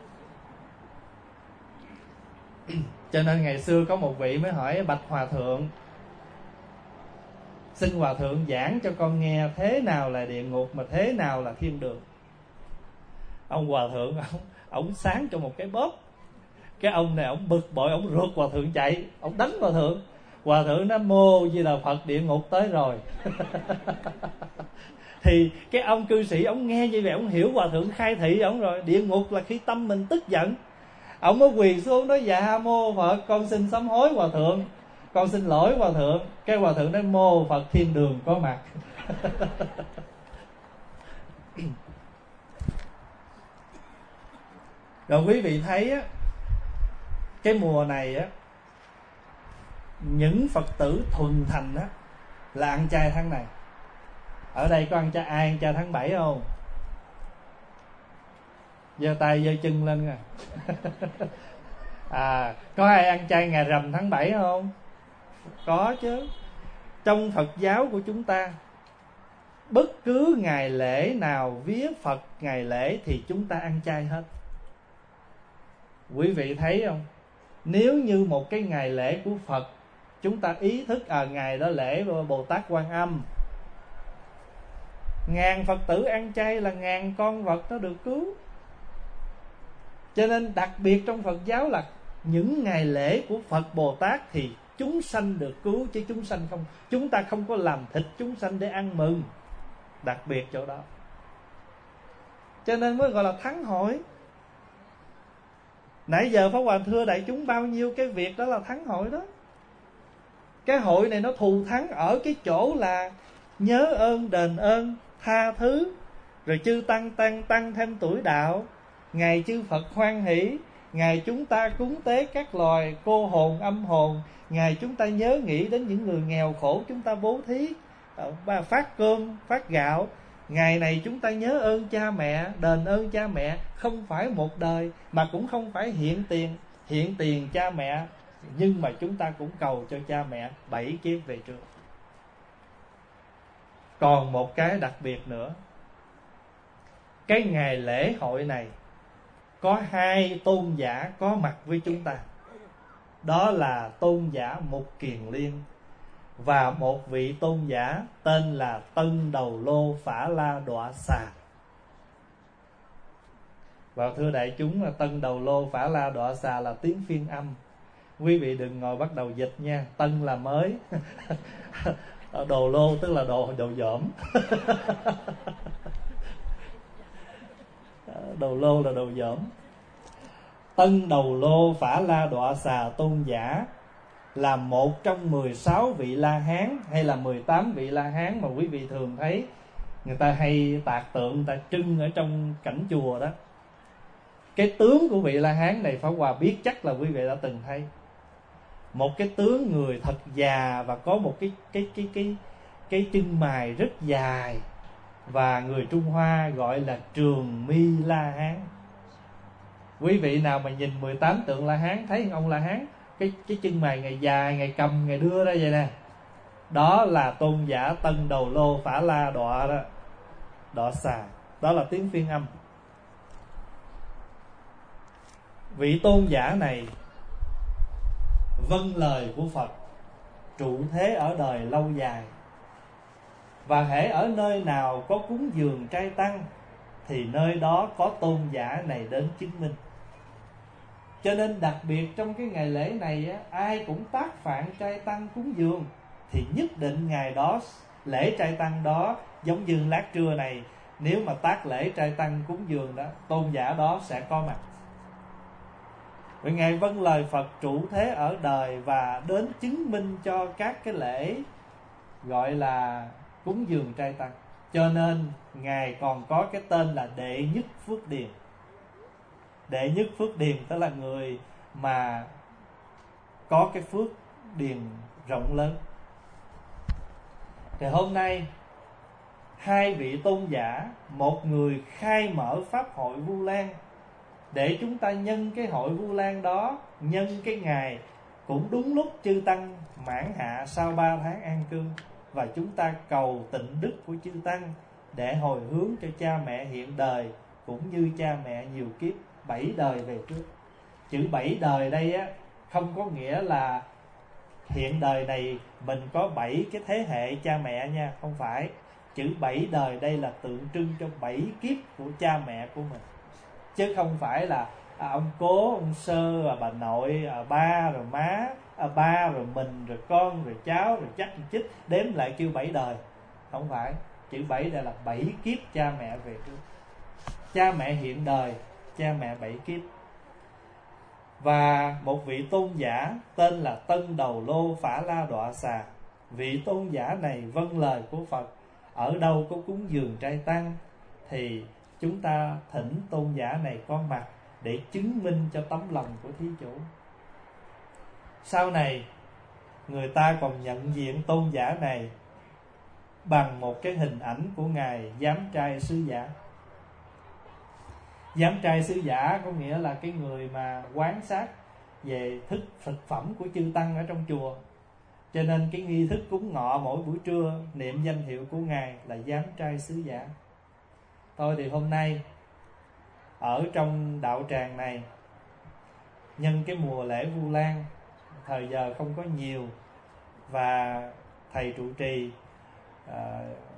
Cho nên ngày xưa có một vị mới hỏi bạch hòa thượng, xin hòa thượng giảng cho con nghe thế nào là địa ngục mà thế nào là thiên đường. Ông hòa thượng ông, ông sáng cho một cái bóp. Cái ông này ông bực bội, ông rượt hòa thượng chạy, ông đánh hòa thượng. Hòa thượng Nam Mô Di Đà Phật, địa ngục tới rồi. Thì cái ông cư sĩ ông nghe như vậy, ông hiểu hòa thượng khai thị ông rồi. Địa ngục là khi tâm mình tức giận. Ông mới quỳ xuống nói: dạ mô Phật, con xin sám hối hòa thượng, con xin lỗi hòa thượng. Cái hòa thượng nói: mô Phật, thiên đường có mặt. Rồi quý vị thấy á, cái mùa này á, những Phật tử thuần thành á là ăn chay tháng này. Ở đây có ăn chay, ai ăn chay tháng bảy không? Giơ tay giơ chân lên nè. À, có ai ăn chay ngày rằm tháng bảy không? Có chứ. Trong Phật giáo của chúng ta, bất cứ ngày lễ nào vía Phật ngày lễ thì chúng ta ăn chay hết. Quý vị thấy không? Nếu như một cái ngày lễ của Phật, chúng ta ý thức à ngày đó lễ Bồ Tát Quan Âm, ngàn Phật tử ăn chay là ngàn con vật nó được cứu. Cho nên đặc biệt trong Phật giáo là những ngày lễ của Phật Bồ Tát thì chúng sanh được cứu, chứ chúng sanh không, chúng ta không có làm thịt chúng sanh để ăn mừng. Đặc biệt chỗ đó. Cho nên mới gọi là thắng hội. Nãy giờ Pháp Hòa thưa đại chúng bao nhiêu cái việc đó là thắng hội đó. Cái hội này nó thù thắng ở cái chỗ là nhớ ơn, đền ơn, tha thứ, rồi chư tăng tăng tăng thêm tuổi đạo, ngày chư Phật hoan hỷ, ngày chúng ta cúng tế các loài cô hồn âm hồn, ngày chúng ta nhớ nghĩ đến những người nghèo khổ, chúng ta bố thí, phát cơm, phát gạo. Ngày này chúng ta nhớ ơn cha mẹ, đền ơn cha mẹ, không phải một đời, mà cũng không phải hiện tiền, hiện tiền cha mẹ, nhưng mà chúng ta cũng cầu cho cha mẹ bảy kiếp về trước. Còn một cái đặc biệt nữa, cái ngày lễ hội này có hai tôn giả có mặt với chúng ta. Đó là tôn giả Mục Kiền Liên và một vị tôn giả tên là Tân Đầu Lô Phả La Đọa Xà. Và thưa đại chúng, là Tân Đầu Lô Phả La Đọa Xà là tiếng phiên âm. Quý vị đừng ngồi bắt đầu dịch nha. Tân là mới, Đồ Lô tức là đồ đồ dởm. Đầu Lô là đồ dởm. Tân Đầu Lô Phả La Đọa Xà tôn giả là một trong mười sáu vị La Hán hay là mười tám vị La Hán mà quý vị thường thấy người ta hay tạc tượng, người ta trưng ở trong cảnh chùa đó. Cái tướng của vị La Hán này Pháp Hòa biết chắc là quý vị đã từng thấy. Một cái tướng người thật già và có một cái cái cái cái cái chân mày rất dài, và người Trung Hoa gọi là trường mi La Hán. Quý vị nào mà nhìn mười tám tượng La Hán, thấy ông La Hán cái cái chân mày ngày dài, ngày cầm, ngày đưa ra vậy nè, Đó là tôn giả Tân Đầu Lô Phả La Đọa đó, Đọa Xà. Đó là tiếng phiên âm. Vị tôn giả này vâng lời của Phật, trụ thế ở đời lâu dài. Và hễ ở nơi nào có cúng dường trai tăng thì nơi đó có tôn giả này đến chứng minh. Cho nên đặc biệt trong cái ngày lễ này á, ai cũng tác phạn trai tăng cúng dường thì nhất định ngày đó, lễ trai tăng đó, giống như lát trưa này, nếu mà tác lễ trai tăng cúng dường đó, tôn giả đó sẽ có mặt. Vì Ngài vâng lời Phật trụ thế ở đời và đến chứng minh cho các cái lễ gọi là cúng dường trai tăng. Cho nên Ngài còn có cái tên là Đệ Nhất Phước Điền. Đệ Nhất Phước Điền tức là người mà có cái phước điền rộng lớn. Thì hôm nay hai vị tôn giả, một người khai mở pháp hội Vu Lan để chúng ta nhân cái hội Vu Lan đó, nhân cái ngày cũng đúng lúc chư tăng mãn hạ sau ba tháng an cư, và chúng ta cầu tịnh đức của chư tăng để hồi hướng cho cha mẹ hiện đời cũng như cha mẹ nhiều kiếp bảy đời về trước. Chữ bảy đời đây á không có nghĩa là hiện đời này mình có bảy cái thế hệ cha mẹ nha, không phải. Chữ bảy đời đây là tượng trưng cho bảy kiếp của cha mẹ của mình, chứ không phải là à, ông cố, ông sơ, à, bà nội, à, ba rồi má, à, ba rồi mình, rồi con, rồi cháu, rồi chắc chích đếm lại kêu bảy đời. Không phải. Chữ bảy đây là bảy kiếp cha mẹ về trước. Cha mẹ hiện đời, cha mẹ bảy kiếp. Và một vị tôn giả tên là Tân Đầu Lô Phả La Đọa Xà. Vị tôn giả này vâng lời của Phật, ở đâu có cúng dường trai tăng thì chúng ta thỉnh tôn giả này có mặt để chứng minh cho tấm lòng của thí chủ. Sau này người ta còn nhận diện tôn giả này bằng một cái hình ảnh của Ngài Giám Trai Sứ Giả. Giám Trai Sứ Giả có nghĩa là cái người mà quan sát về thức thực phẩm của chư tăng ở trong chùa. Cho nên cái nghi thức cúng ngọ mỗi buổi trưa niệm danh hiệu của Ngài là Giám Trai Sứ Giả. Thôi thì hôm nay ở trong đạo tràng này, nhân cái mùa lễ Vu Lan, thời giờ không có nhiều, và thầy trụ trì à,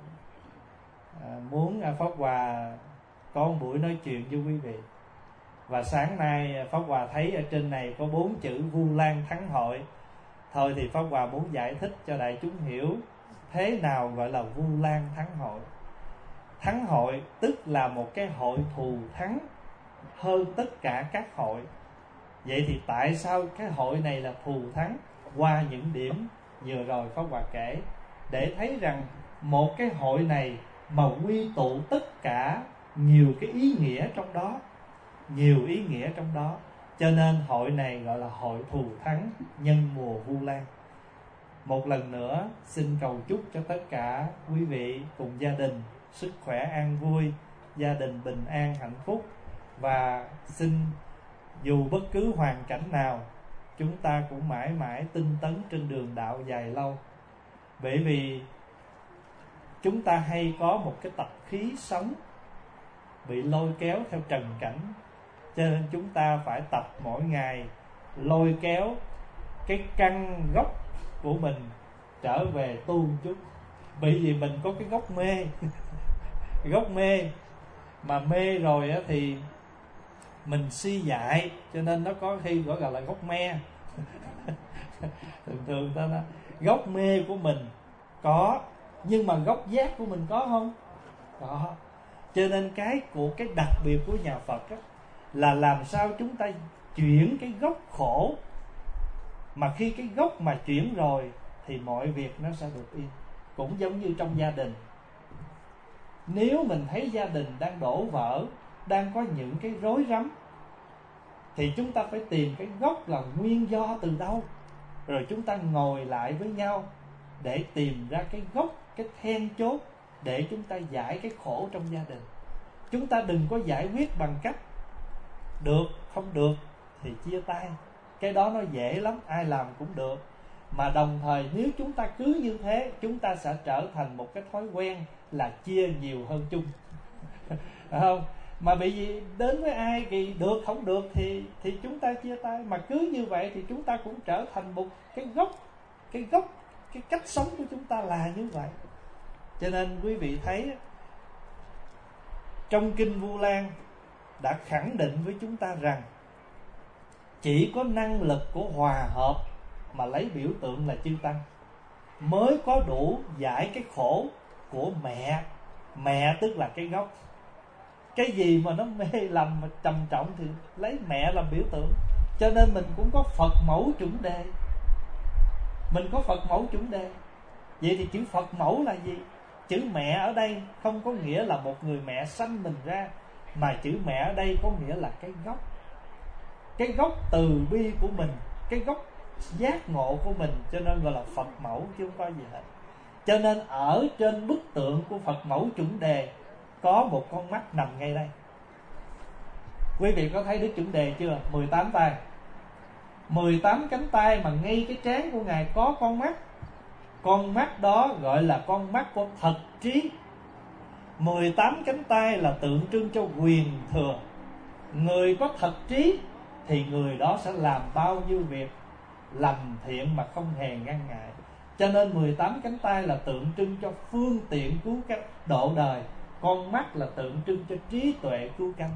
à, muốn Pháp Hòa có một buổi nói chuyện với quý vị. Và sáng nay Pháp Hòa thấy ở trên này có bốn chữ Vu Lan Thắng Hội. Thôi thì Pháp Hòa muốn giải thích cho đại chúng hiểu thế nào gọi là Vu Lan Thắng Hội. Thắng hội tức là một cái hội thù thắng hơn tất cả các hội. Vậy thì tại sao cái hội này là thù thắng? Qua những điểm vừa rồi Pháp Hòa kể, để thấy rằng một cái hội này mà quy tụ tất cả nhiều cái ý nghĩa trong đó, nhiều ý nghĩa trong đó, cho nên hội này gọi là hội thù thắng nhân mùa Vu Lan. Một lần nữa xin cầu chúc cho tất cả quý vị cùng gia đình sức khỏe an vui, gia đình bình an hạnh phúc. Và xin dù bất cứ hoàn cảnh nào, chúng ta cũng mãi mãi tinh tấn trên đường đạo dài lâu. Bởi vì chúng ta hay có một cái tập khí sống bị lôi kéo theo trần cảnh, cho nên chúng ta phải tập mỗi ngày lôi kéo cái căn gốc của mình trở về tu một chút. Bởi vì mình có cái gốc mê gốc mê mà mê rồi á thì mình si dại, cho nên nó có khi gọi là gốc me thường thường ta nói gốc mê của mình có, nhưng mà gốc giác của mình có không? Có. Cho nên cái của cái đặc biệt của nhà Phật á, là làm sao chúng ta chuyển cái gốc khổ, mà khi cái gốc mà chuyển rồi thì mọi việc nó sẽ được yên. Cũng giống như trong gia đình, nếu mình thấy gia đình đang đổ vỡ, đang có những cái rối rắm, thì chúng ta phải tìm cái gốc là nguyên do từ đâu, rồi chúng ta ngồi lại với nhau để tìm ra cái gốc, cái then chốt để chúng ta giải cái khổ trong gia đình. Chúng ta đừng có giải quyết bằng cách được, không được thì chia tay. Cái đó nó dễ lắm, ai làm cũng được. Mà đồng thời nếu chúng ta cứ như thế, chúng ta sẽ trở thành một cái thói quen là chia nhiều hơn chung. Không? Mà bị gì đến với ai thì được, không được thì thì chúng ta chia tay. Mà cứ như vậy thì chúng ta cũng trở thành một cái gốc, cái gốc, cái cách sống của chúng ta là như vậy. Cho nên quý vị thấy trong Kinh Vu Lan đã khẳng định với chúng ta rằng chỉ có năng lực của hòa hợp mà lấy biểu tượng là chư Tăng mới có đủ giải cái khổ của mẹ. Mẹ tức là cái gốc. Cái gì mà nó mê lầm mà trầm trọng thì lấy mẹ làm biểu tượng. Cho nên mình cũng có Phật mẫu chủng đề. Mình có Phật mẫu chủng đề. Vậy thì chữ Phật mẫu là gì? Chữ mẹ ở đây không có nghĩa là một người mẹ sanh mình ra, mà chữ mẹ ở đây có nghĩa là cái gốc. Cái gốc từ bi của mình, cái gốc giác ngộ của mình, cho nên gọi là Phật mẫu chứ không có gì hết. Cho nên ở trên bức tượng của Phật mẫu chủng đề có một con mắt nằm ngay đây. Quý vị có thấy Đức Chuẩn Đề chưa? mười tám tay, mười tám cánh tay, mà ngay cái trán của Ngài có con mắt. Con mắt đó gọi là con mắt của thật trí. Mười tám cánh tay là tượng trưng cho quyền thừa. Người có thật trí thì người đó sẽ làm bao nhiêu việc lành thiện mà không hề ngăn ngại. Cho nên mười tám cánh tay là tượng trưng cho phương tiện cứu cánh độ đời. Con mắt là tượng trưng cho trí tuệ cứu cánh.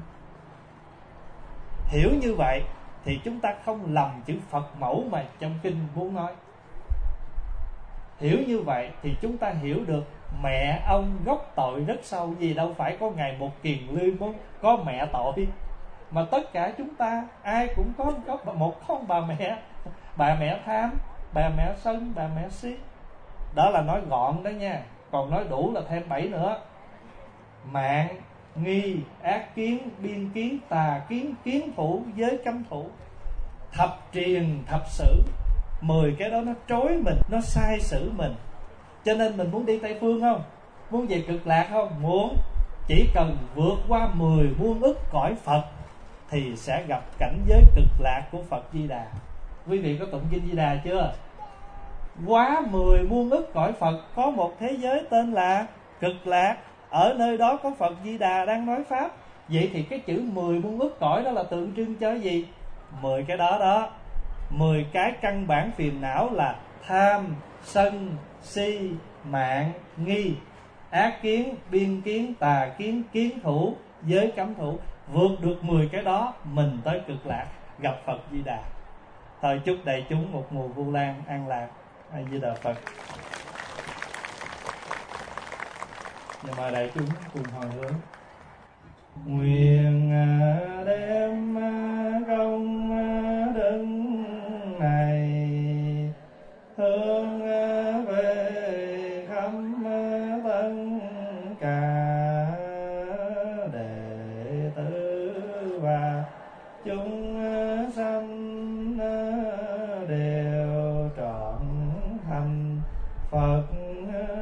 Hiểu như vậy thì chúng ta không lầm chữ Phật mẫu mà trong kinh muốn nói. Hiểu như vậy thì chúng ta hiểu được mẹ ông gốc tội rất sâu. Vì đâu phải có Ngài Một Kiền Liên mới có mẹ tội, mà tất cả chúng ta ai cũng có gốc một con bà mẹ. Bà mẹ tham, bà mẹ sân, bà mẹ si. Đó là nói gọn đó nha. Còn nói đủ là thêm bảy nữa: mạng, nghi, ác kiến, biên kiến, tà kiến, kiến thủ, giới cấm thủ, thập triền, thập sử. Mười cái đó nó trối mình, nó sai sử mình. Cho nên mình muốn đi Tây Phương không? Muốn về cực lạc không? Muốn. Chỉ cần vượt qua mười muôn ức cõi Phật thì sẽ gặp cảnh giới cực lạc của Phật Di Đà. Quý vị có tụng kinh Di Đà chưa? Quá mười muôn ức cõi Phật có một thế giới tên là cực lạc. Ở nơi đó có Phật Di Đà đang nói Pháp. Vậy thì cái chữ mười muôn ức cõi đó là tượng trưng cho gì? Mười cái đó đó. Mười cái căn bản phiền não là tham, sân, si, mạng, nghi, ác kiến, biên kiến, tà kiến, kiến thủ, giới cấm thủ. Vượt được mười cái đó, mình tới cực lạc, gặp Phật Di Đà. Thôi chúc đại chúng một mùa Vu Lan an lạc. A Di Đà Phật. Và mời đại chúng cùng hồi hướng. Nguyện đem công đức này hướng về khắp tất cả đệ tử và chúng sanh đều trọn thành Phật